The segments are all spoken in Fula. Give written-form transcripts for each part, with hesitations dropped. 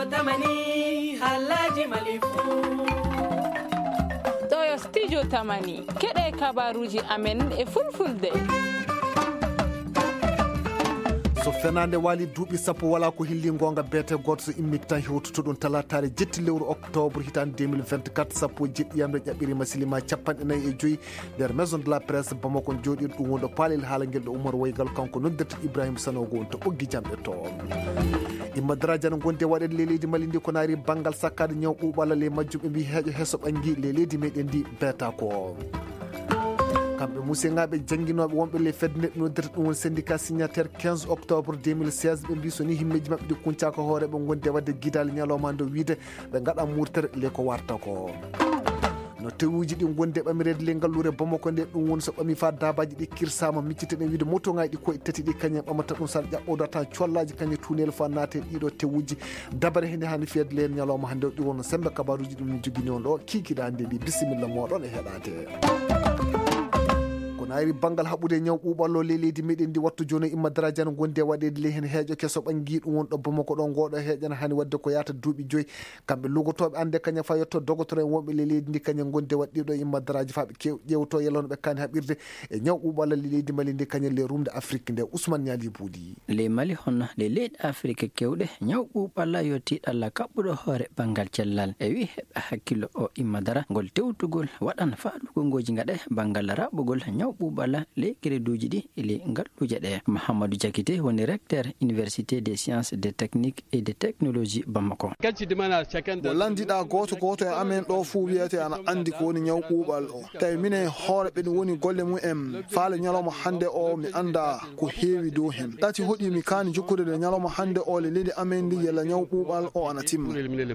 studio tamani halaji malifu to studio tamani kede kabaruji amen e fulfulde so fenande wali duuɓi sappo wala ko hilli gonga bete goto so immiki tan hewtoto ɗum talatare jetti lewru octobre hitande 2024 sappo jeɗɗiyamde ƴaɓɓirima silima 45 nder maison de la presse bamako jooɗi ɗum wonɗo paalel haala guel ɗo Oumar Waygal kanko noddirta Ibrahima Sanogo on to ɓoggi jamɗe to imma daradiane gonde waɗede le leydi Mali ndi ko naari banggal sakkade ñaw ɓuuɓala le majjum ɓe mbi heeƴo heeso ɓangui le leydi meɗen ndi beeta ko kamɓe musidɓe jangguinoɓe wonɓe le fedde neɗɗo noddirta ɗum woni syndicat signataire 15 octobre 2016 ɓe mbi so ni himmeji mabɓe ɗi kuncaka hooreɓe gonde wadde guidali ñalawma nde wiide ɓe gaɗa murtere le ko warta ko no tewuji ɗi gonde ɓamirede le ngallure Bamako nde ɗum woni so ɓami fa dabaji ɗi kirsama micciteɗen wiide moto ngaji ɗi koye tati ɗi kañum ɓamata ɗum saɗa ƴaɓɓoda tan collaji kañum tunel fa naate ɗiɗo tewuji dabare hende hani fiyede len ñalawma hande ɗi wonno sembe kabaruji ɗum joguini on ɗo kikiɗa hande mbi bisimilla moɗon e heɗade naari bangal haɓude ñaw ɓuuɓallo le leydi meɗen ndi wattu joni imma daradiane gonde waɗede le hen heeƴo kesso ɓangui ɗum wonɗo Bamako ɗo ngoɗo heeƴana hani wadde ko yata duuɓi 5 kamɓe lugotoɓe ande kañum fa yetto dogotoro en wonɓe le leydi ndi kañum gonde waɗɗiɗo imma daraji fa ɓe ƴewto yellonoɓe kani haɓirde e ñaw ɓuuɓalla le leydi Mali ndi kañum le rumde Afrique nde Ousmane Niali Boudi le Mali honno le leydi Afrique kewɗe ñaw ɓuuɓalla yo tiiɗalla kaɓɓuɗo hoore banggal cellal e wi heɓa hakkillo o imma dara ngol tewtugol waɗan faaɗugo ngoji gaɗe banggal raɓugol ñaw ɓuuɓalla le greduji ɗi le ngalluje ɗe. Mahamadou Diakité woni recteur université des sciences des techniques et des technologies Bamako. mo landiɗa goto goto e amen ɗo fuu wiyete ana andi ko woni ñaw ɓuuɓal o tawi mine hoore ɓe ɗum woni golle mumen faale ñalawma hande o mi anda ko heewi dow hen ɗati hoɗi mi kaani jokkude nde ñalawma hande o le leydi amen ndi yalla ñaw ɓuuɓal o ana timma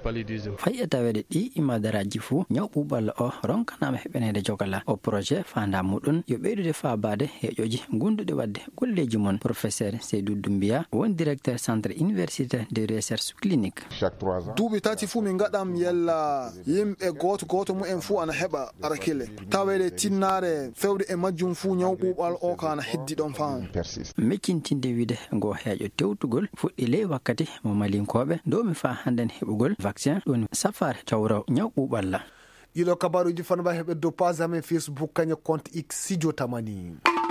fayi tawede ɗi imadaraji fuu ñaw ɓuuɓal o ronkanama heɓenede jogala o projet fanda muɗum yo ɓeydude faabade heƴoji gunduɗe wadde golleji mon. Professeur Seydou Doumbia woni directeur centre universitaire de recherche clinique. duuɓi tati fuu min gaɗam yalla yimɓe goto goto mumen fuu ana heɓa arakile tawede tinnare fewde e majjum fuu ñaw ɓuuɓal o ka ana heddi ɗon fam meccintinde wiide ngo heeƴo tewtugol fuɗɗi ley wakkati mo malinkoɓe dow mi fa handen heɓugol vaccin ɗum safare cawraw ñaw ɓuuɓalla. ɗiɗo kabaruji fanba heɓe dow page amen Facebook kañum compte X studio tamani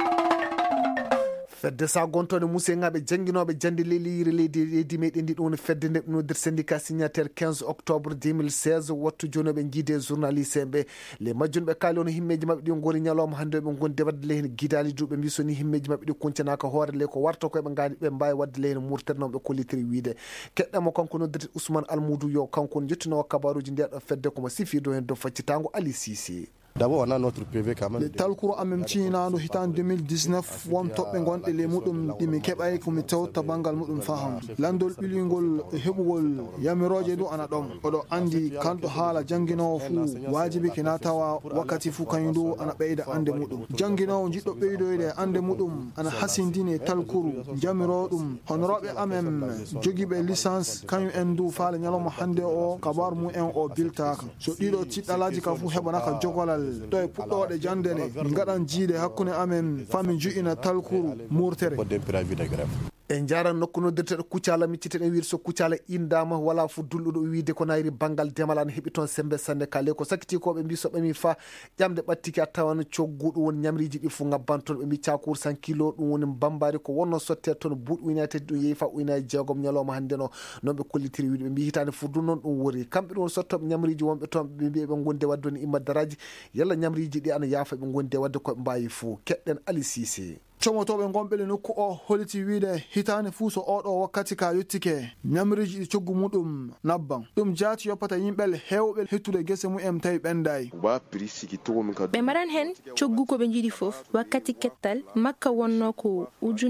fedde sa gontone musidɓe jangguinoɓe jande leydi leydi meɗen ndi ɗum woni fedde nde ɗum nodir syndicat signataire 15 octobre 2016 wattu joni ɓe jiide journaliste ɓe le majjun ɓe kaali ono himmeji mabɓe ɗi goni ñalawma hande ɓe gondi wadde lehen guidali duuɓe mbi soni himmeji mabɓe ɗi kuncanaka hoore le ko warta koɓe gani ɓe mbawi wadde lehen murtere noon ɓe kollitiri wiide keɗɗamo kanko noddirte Ousmane Almoudou Yo kanko ne jettinowo kabaruji ndeɗo fedde komo sifi ɗo hen dow faccitago Ali Cissé. D'abord on a notre PV quand même. Le talkuro amem cinado hitan 2019 won toɓɓe gonɗe le muɗum ɗimi keɓay komi tewta bangal muɗum faham landol ɓilingol heɓugol yamiroje ɗum ana ɗon oɗo andi kanɗo haala jangguinowo fuu wajibi kena tawa wakkati fuu kañum ɗo ana ɓeyda ande muɗum jangguinowo jiɗɗo ɓeydoyde ande muɗum ana hasindine talkuru jamiro ɗum honoroɓe amen joguiɓe licence kañum en du faale ñalawma hande o kabaru mumen o biltaka so ɗiɗo tiɗɗalaji ka fuu heɓanaka jogolal ɗo e puɗɗoɗe jandene min gaɗan jiide hakkude amen fami ju'ina talkuru murtere en jaran nokku noddirteɗo Kucala micciteɗen wiide so Kucala indama wala fo dulɗuɗo wiide ko nayri banggal demal ana heeɓi toon sembe sande kale ko sakiti koɓe mbi so ɓami fa ƴamde ɓattiki a tawan cogguɗo woni ñamriji ɗi fo ngabbantoon ɓe mbi cakour 100 kilo ɗum woni bambari ko wonno sotte toon buuɗ ujunnaje ɗum yeehi fa ujunnaje jeegom ñalawma hande no noon ɓe kollitiri wiide ɓe mbi hitande fuddu noon ɗum wori kamɓe ɗum sottoɓe ñamriji wonɓe toon ɓe mbi ɓe gonde wadde woni imma daraji yalla ñamriji ɗi ana yaafa ɓe gonde wadde koɓe mbawi fo keɗɗen Ali Cissé. comotoɓe gonɓele nokku o holiti wiide hitande fuu so oɗo wakkati ka yettike ñamriji ɗi coggu muɗum nabban ɗum jaati yoppata yimɓel hewɓe hettude gese mumen tawi ɓendayi ɓe maran hen coggu ko ɓe jiiɗi foof wakkati kettal makka wonno ko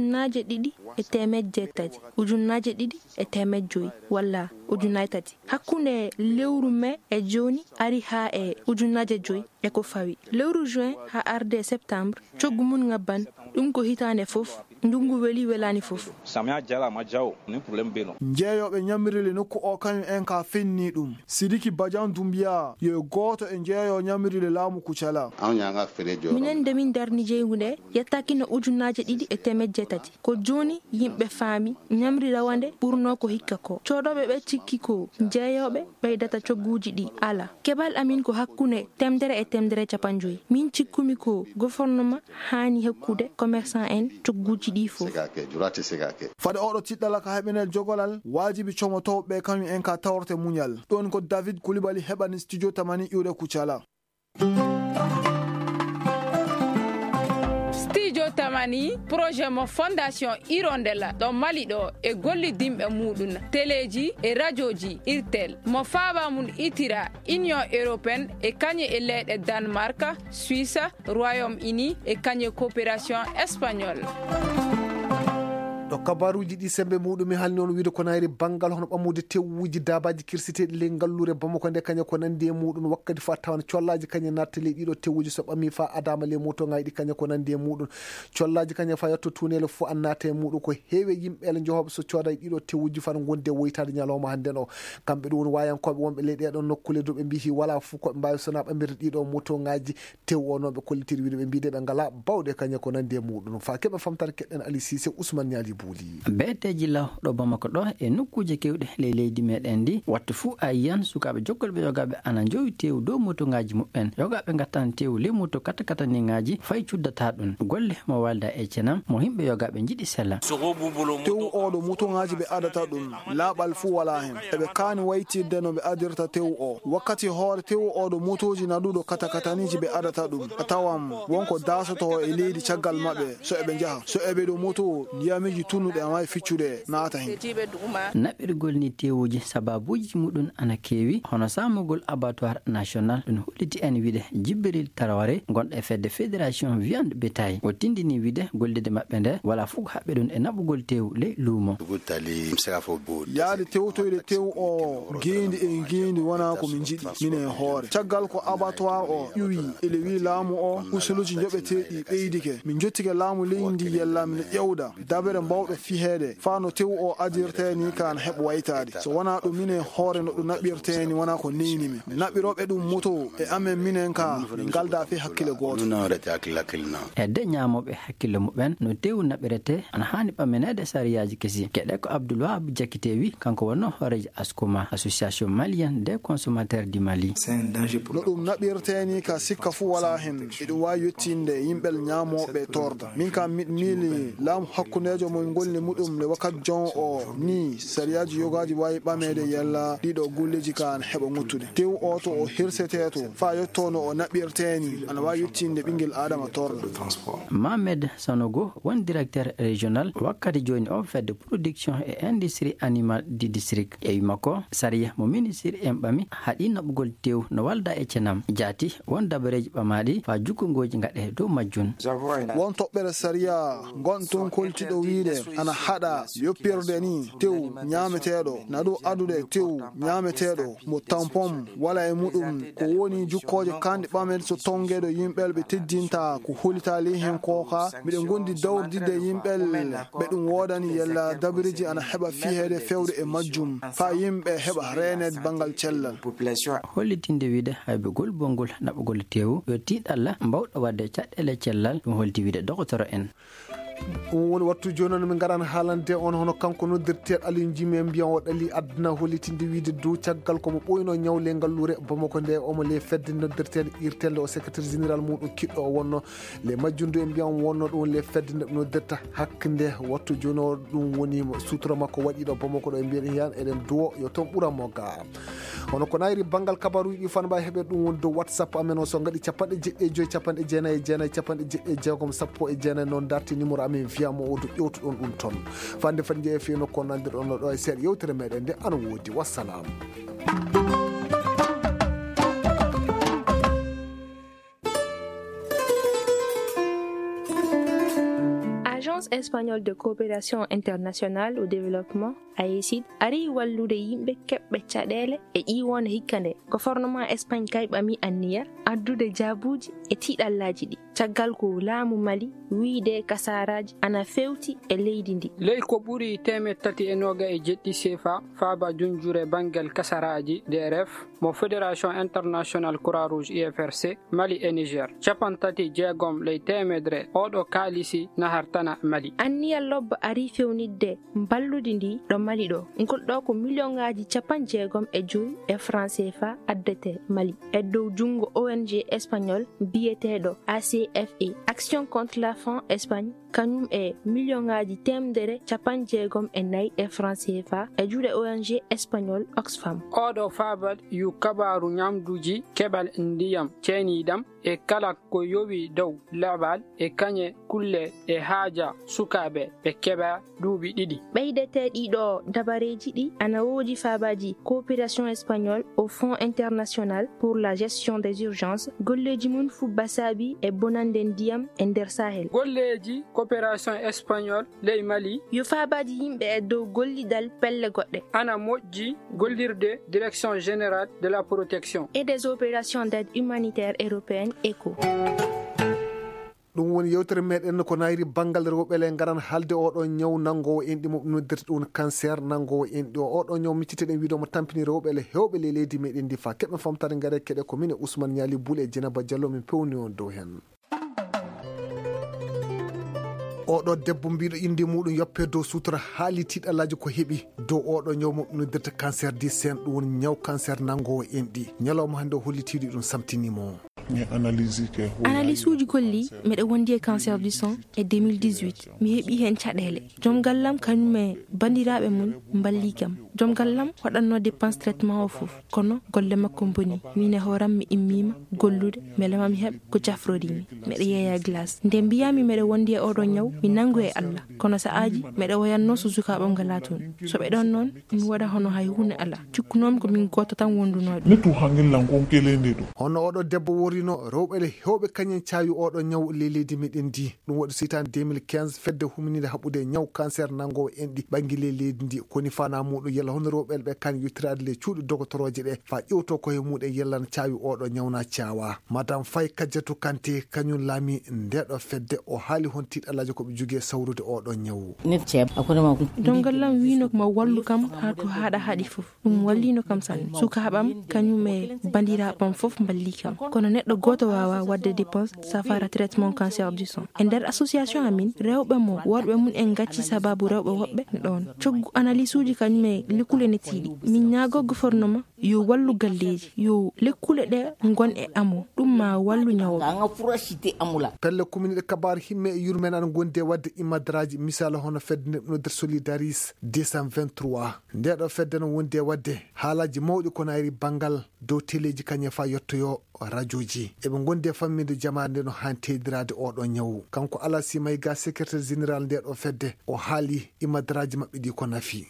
2,700 1,200 walla 3,000 hakkunde lewru mai e joni ari ha e 5,000 e ko fawi lewru juin ha arde septembre coggu mun ngabban ɗum ko hitande foof ndungu weli welani fof samia jala ma jaw ni problem beno jeeyoɓe ñamirile nokku o kañum en ka fenni ɗum Sidiki Badian Doumbia yo goto e jeeyo ñamirile laamu Kucala. minen nde min darni jeygu nde yettakino ujunnaje 2 e temedde 3 ko joni yimɓe faami ñamri rawande ɓurno ko hikka ko coɗoɓe ɓe cikki ko jeeyoɓe ɓeydata cogguji ɗi ala keɓal amin ko hakkunde 150 min cikkumi ko gouvernement hani hakkude commerçant en cogguji ɗi fof fade oɗo tiɗɗala ka heɓenel jogolal wajibi comotowɓe kañum en ka tawrte muñal ɗon ko David Coulibaly heɓani studio tamani iwde Kucala. studio tamani projet mo fondation Hirondella ɗo Mali ɗo e gollidimɓe muɗum téléji e radioji irtel mo faaba mum itira Union européenne e kañe e leyɗe Danemark, Suisse, Royaume-Uni e kañe coopération espagnole. ɗo kabaruji ɗi sembe muɗum e halni on wiide ko nayri banggal hono ɓammude tewuji dabaji kirseteɗi ley ngallure Bamako nde kañe ko nandi e muɗum wakkati fa tawan collaji kañe nattali ɗiɗo tewuji so ɓami fa adama le moto ngayi ɗi kañe ko nandi e muɗum collaji kañe fa yetto tunele fo annata e muɗum ko heewe yimɓele jehoɓe so cooda e ɗiɗo tewuji fana gonde woytade ñalawma hande o kamɓe ɗum woni wayankoɓe wonɓe ley ɗeɗon nokkule do ɓe mbi wala fo koɓe mbawi sona ɓamirde ɗiɗo moto ngaji tew o noon ɓe kollitiri wiide ɓe mbide ɓe ngala bawɗe kañe ko nandi e muɗum fa keɓe famtare keɗɗen Ali Cissé Ousmane Niali Bouli beteji law ɗo Bamako ɗo e nokkuje kewɗe ley leydi meɗen ndi wattu fuu a yiyan sukaɓe jokkolɓe yogaɓe ana jowi tew dow moto ngaji muɓɓen yogaɓe gattan tew ley moto katakatani ngaji fay cuddata ɗum golle mo walda e cenam mo himɓe yogaɓe jiɗi sella tew oɗo moto ngaji ɓe adata ɗum laaɓal fuu wala hen eɓe kaani waytirde no ɓe adirta tew o wakkati hoore tew oɗo motoji naɗuɗo katakataniji ɓe adata ɗum a tawan wonko dasoto e leydi caggal maɓɓe so eɓe jaaha so eɓe ɗo moto ndiyamiji tunnuɗe amayi ficcude naata hen naɓirgol ni tewuji sababuji muɗum ana kewi hono samugol abattoir national ɗum holliti en wiide Djibril Traoré gonɗo e fedde fédération viande bétail o tindini wiide gollide maɓɓe nde wala fof haɓɓe ɗum e naɓugol tew ley luumo yaade tewtoyde tew o gendi e gendi wona ko min jiɗi minen hoore caggal ko abattoir o ƴuwi ele wi laamu o usuluji joɓeteɗi ɓeydike min jottike laamu leydi yella min ƴewda dabere mbawɓe fihede fa no tew o adirte ni kan heɓ waytade so wona ɗum minen hoore no ɗum naɓirte ni wona ko neynimi mi naɓiroɓe ɗum moto e amen minen ka min galda fe hakkille goto e de ñamoɓe hakkille muɓen no tew naɓirete ana hani ɓamenede sariyaji kesi keɗe ko Abdoulwahab Jakitewi kanko wonno hooreji ASCOMA association malienne des consommateurs du Mali no ɗum naɓirte ni ka sikka fu wala hen eɗum wawi yettinde yimɓel ñamoɓe torda min kam miili laamu hakkudejo mo golli muɗum le wakkati jon o ni sariyaji yogaji wawi ɓamede yalla ɗiɗo gulleji kan heɓa ŋuttude tew o to o hirsete to fa yettono o naɓirteni ana wawi yettinde ɓinguel adama torda Mohamed Sanogo won directeur régional wakkati joni o fedde production et industrie animal du district e wimako sariya mo ministre en ɓami haɗi naɓugol tew no walda e cenam jaati won dabareji ɓamaɗi fa jukkongoji gaɗe dow majjun won toɓɓere sariya gonton koltiɗo wiide ana haɗa yoppirde ni tew ñameteɗo naɗo adude tew ñameteɗo mo tampon wala e muɗum ko woni jukkoje kanɗe ɓamen so tongueɗo yimɓel ɓe teddinta ko holitali hen kooka miɗen gondi dawrdide yimɓel ɓe ɗum wodani yalla dabiriji ana heɓa fihede fewde e majjum fa yimɓe heɓa renede banggal cellal hollitinde wiide hayɓe gol bongol naɓugol tew yo tiɗalla mbawɗo wadde caɗɗele cellal ɗum holti wiide docteur en ɗum woni wattu joni noon min garan haalande on hono kanko noddirteɗo Aliou Djimi mbiyan o ɗali aduna hollitinde wiide dow caggal komo ɓoyno ñawle ngallure Bamako nde omo le fedde noddirteɗo irtelde o secrétaire général muɗum kiɗɗo o wonno le majjundu e mbiyan wonno ɗum le fedde nde noddirta hakkande wattu joni o ɗum woni sutura makko waɗiɗo Bamako ɗo e mbiyen yan eɗen duwo yo toon ɓuranmo ga hono ko nayri banggal kabaruji ɗi fan mbawi heɓe ɗum woni dow WhatsApp amen o so gaɗi 1.9 1.9 1.9 sappo e jeenayyi noon darti numéro amin wiyamo o to ƴewtuɗon ɗum toon fande fande jeeya fi nokko nandirɗon no ɗo e seeɗa yewtere meɗen nde ana woodi wassalamu. Agence espagnole de coopération internationale au développement AECID ari wallude yimɓe keɓɓe caɗele e ƴiwonde hikka nde gouvernement Espagne kay ɓami anniya addude jaabuji e tiiɗallaji ɗi caggal ko laamu Mali wiide kasaraji ana fewti e leydi ndi. Ley ko ɓuri 327 CFA faaba junjure bangel kasaraji DRF mo Fédération Internationale Croix-Rouge IFRC Mali e Niger. Capantati jeegom ley temedre oɗo kaalisi nahartana Mali. Anniya lobba ari fewnidde ballude ndi ɗo Mali ɗo. Ngol ɗo ko million-ngaji 65 e francs CFA addete Mali e dow jungo ONG espagnol biyeteɗo ACFE Action contre la faim Espagne kañum e million-ngaji 164 e francs CFA e juuɗe ONG espagnol Oxfam. Oɗo faabal yu kabaru nyamduji kebal ndiyam ceeniɗam e kala ko yowi dow labal e kañe kulle e haaja sukaɓe ɓe keɓa duuɓi ɗiɗi. ɓeydete ɗiɗo dabareji ɗi ana woodi faabaji coopération espagnole au Fonds international pour la gestion des urgences golleji mum fubba saabi e bonande ndiyam e nder Sahel. Golleji coopération espagnole ley Mali yo faabaji yimɓe e dow gollidal pelle goɗɗe ana moƴƴi gollirde direction générale de la protection et des opérations d'aide humanitaire européenne ECHO. ɗum woni yewtere meɗen ko nayri banggal rewɓele garan haalde oɗo ñaw nangowo enɗi mo noddirta ɗum cancer nangowo enɗi o oɗo ñaw micciteɗen wiidomo tampini rewɓele hewɓe le leydi meɗen ndi fa keɓe famtare gaare keɗe ko min e Ousmane Niali Boule e Dieynaba Diallo min pewni on dow hen. oɗo debbo mbiɗo indi muɗum yoppe dow sutura haali tiɗalaji ko heeɓi dow oɗo ñaw mo noddirta cancer du sein ɗum woni ñaw cancer nangowo enɗi ñalawma hande o hollitiɗi ɗum samtinimo. analyse uji golli miɗa wondi e cancer du sein e 2018 mi heeɓi hen caɗele joom gallam kañum e bandiraɓe mum mballi kam joom gallam waɗanno dépense traitement o foof kono golle makko boni min e hooram mi immima gollude beele mami heeɓ ko cafrodimi miɗa yeeya glace nde mbiyami miɗa wondi e oɗo ñaw mi nangu e Allah kono sa aji miɗa woyanno so sukaɓam ngala toon so ɓe ɗon noon mi waɗa hono hay hunde ala cikkunomi ko min goto tan wondunoɗo netu hangillan kon kelende ɗo hono oɗo debbo worino rewɓele hewɓe kañen cawi oɗo ñaw leydi meɗen ndi ɗum waɗi sitani 2015 fedde huminide haɓɓude ñaw cancer nangowo enɗi ɓanggue leydi ndi koni fana muɗum yalla hono rewɓele ɓe kan yittirade le cuuɗi doctoroje ɗe fa ƴewto koye muɗum yallana cawi oɗo ñawna cawa madame Faye Kadiatou Kanté kañum laami ndeɗo fedde o haali hon tiɗalaji koɓe jogui sawrude oɗo ñawu dongallam wino ma wallu kam ha to haɗa haaɗi foof ɗum wallino kam sanne sukaɓam kañum e bandiraɓam foof mballi kam kono neɗɗo goto wawa wadde dépense safara traitement cancer du sein e nder association amin rewɓe mo worɓe mun en gacci sababu rewɓe woɓɓe ɗon coggu analyse uji kañum e lekkule ne tiiɗi min ñaago gouvernement yo wallu galleji yo lekkule ɗe gon e amo ɗum ma wallu ñawoɓe pelle commune ɗe kabar himme e yurmen ana gondi e wadde imadaraji misala hono fedde nde nodder solidaris 223 ndeɗo fedde no wondi e wadde haalaji mawɗi ko nayri banggal dow téléji kañe fa yettoyo radio ji eɓe gondi e famminde jamare nde no hani teydirade oɗo ñawu kanko Alassi Mayiga secrétaire général ndeɗo fedde o haali imadaraji mabɓe ɗi ko nafi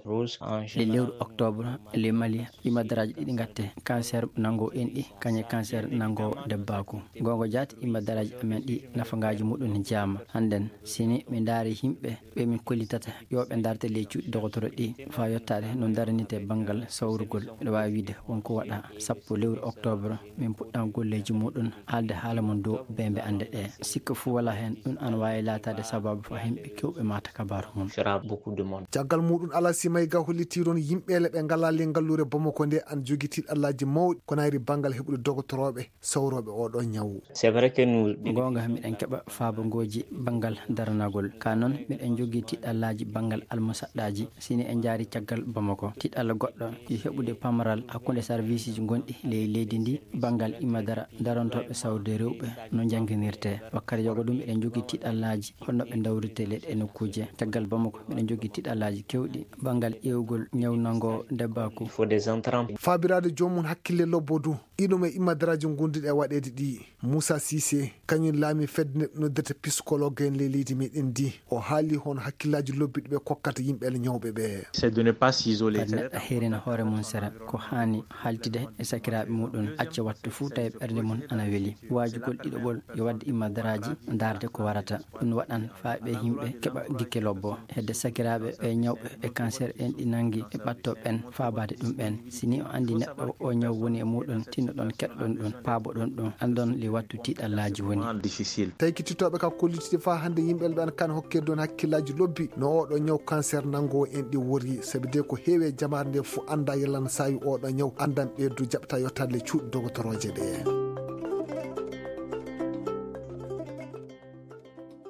le lewru octobre le Mali imadaraji ɗiɗi gatte cancer nango enɗi kañe cancer nango debbaku gongo jaati imadaraji amen ɗi nafagaji muɗum ne jaama hannden sini mi daari himɓe ɓe min kollitata yoɓe darte ley cuuɗi doctoro ɗi fa yettade no daranite banggal sawrugol ɓeɗa wawi wiide wonko waɗa 10 lewru octobre min puɗɗam golleji muɗum haalde haala mon dow bembe ande ɗe sikka fu wala hen ɗum an wawi latade sababu fa himɓe kewɓe mata kabaru mum caggal muɗum Alassi Mayiga holliti toon yimɓele ɓe ngala le ngallure Bamako nde an jogui tiɗallaji mawɗi ko nayri banggal heɓude doctoroɓe sawroɓe oɗo ñawu gonga miɗen keeɓa faabangoji banggal daranagol ka noon miɗen jogui tiɗallaji banggal almusaɗɗaji sini en jaari caggal Bamako tiɗalla goɗɗo yo heɓude pamaral hakkude service ji gonɗi ley leydi ndi banggal imadara darantoɓe sawde rewɓe no jangguinirte wakkati jogo ɗum miɗen jogui tiɗallaji holno ɓe dawrite leɗɗe nokkuje caggal Bamako miɗen jogui tiɗallaji kewɗi banggal ƴewgol ñawnango debbaku fabirade jomum hakkille lobbodu ɗiɗum e imadaraji gonduɗi e waɗede ɗi Moussa Cissé kañum laami fedde noddete psychologue en ley leydi meɗen ndi o haali hono hakkillaji lobbiɗi ɓe kokkata yimɓele ñawɓe ɓe neɗɗo heerina hoore mum sera ko hani haltide e sakiraɓe muɗum acca wattu wakkati fuu tawi ɓerde mum ana weeli. Waajugol ɗiɗoɓol yo wadde immadaraji darde ko warata. Ɗum waɗan faaɓe yimɓe keɓa gikke lobbo hedde sakiraɓe e ñawɓe e cancer en ɗi nangi e ɓattoɓen faabade ɗum ɓen. Sini o andi neɗɗo o ñaw woni e muɗum tinno ɗon keɗɗon ɗum paabo ɗon ɗum andon li wattu tiiɗallaji woni tawi kittitoɓe ka kollitide fa hande yimɓe ɓen kan hokkede don hakkillaji lobbi no oɗo ñaw cancer nango en ɗi wori sabi de ko heewe jamare nde fu anda yellan sawi oɗo ñaw andan ɓeydu jaɓata yottade cuuɗi dogotoroje ɗe.